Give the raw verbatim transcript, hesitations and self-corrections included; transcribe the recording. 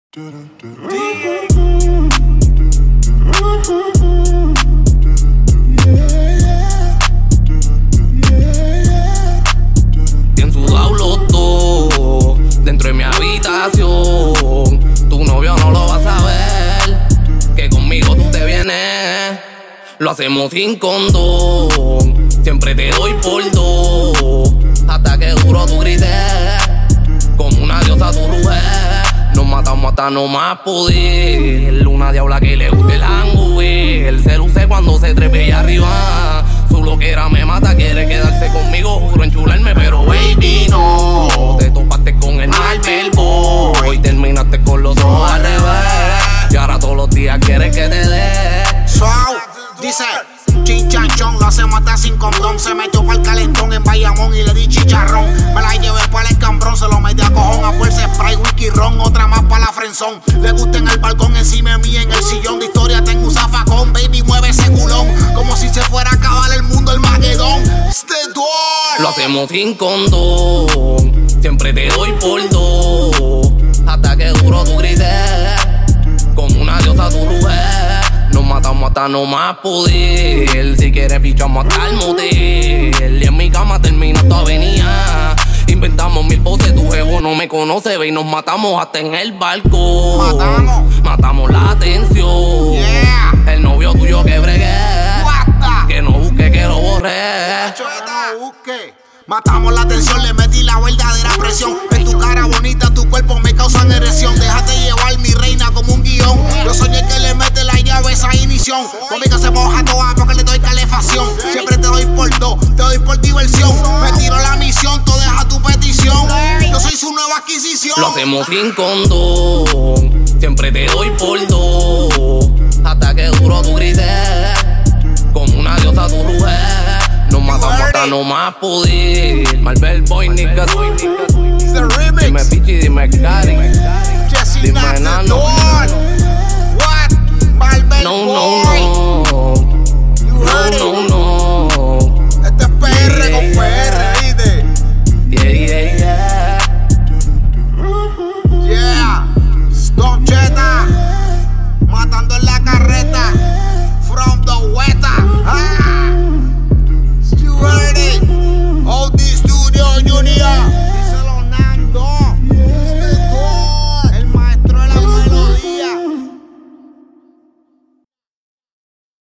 Bien sudado los dos dentro de mi habitación. Tu novio no lo va a saber, que conmigo tú te vienes. Lo hacemos sin condón, siempre te doy por dos, hasta que duro tú grites, como una diosa tu ruge. Nos matamos hasta no más poder. Una diabla que le guste el hangover. Él se luce cuando se trepe allá arriba. Su loquera me mata, quiere quedarse conmigo. Juro enchularme, pero baby no. Te topaste con el Marvel Boy, terminaste con los ojos al revés. Y ahora todos los días quieres que te dé. So, dice chinchanchón, lo hace matar sin condón. Se metió pa'l calentón en Bayamón y le di chicharrón. Me la llevé pa'l escambrón, se lo metí a cojón. A fuerza spray, whisky, ron, otra más pa' la frenzón. Le gusta en el balcón, encima de mí en el sillón. De historia tengo un zafacón, baby mueve ese culón, como si se fuera a acabar el mundo, el Magedón. Este door. Lo hacemos sin condón, siempre te doy por dos, hasta que duro tú grites, como una diosa tu ruge. Nos matamos hasta no más poder. Si quieres pichamos hasta el motel. Y en mi cama termina tu avenida. Inventamos mil voces, tu jevo no me conoce, ve, y nos matamos hasta en el balcón. Matamos, matamos la atención. Yeah. El novio tuyo que bregué, Guata. que no busque, que lo borré. Que no busque. Matamos la tensión, le metí la verdadera presión. En tu cara bonita, tu cuerpo me causan erección. Déjate llevar, mi reina, como un guión. Yo soy el que le mete la llave a esa ignición. Conmigo se moja toda porque le doy calefacción. Siempre te doy por dos, te doy por diversión. Me tiro la misión, tú deja tu petición. Yo soy su nueva adquisición. Lo hacemos sin condón, siempre te doy por dos, hasta que duro tú grites, como una diosa tu ruge. Nos matamos hasta no más poder. Marvel Boy, niggas.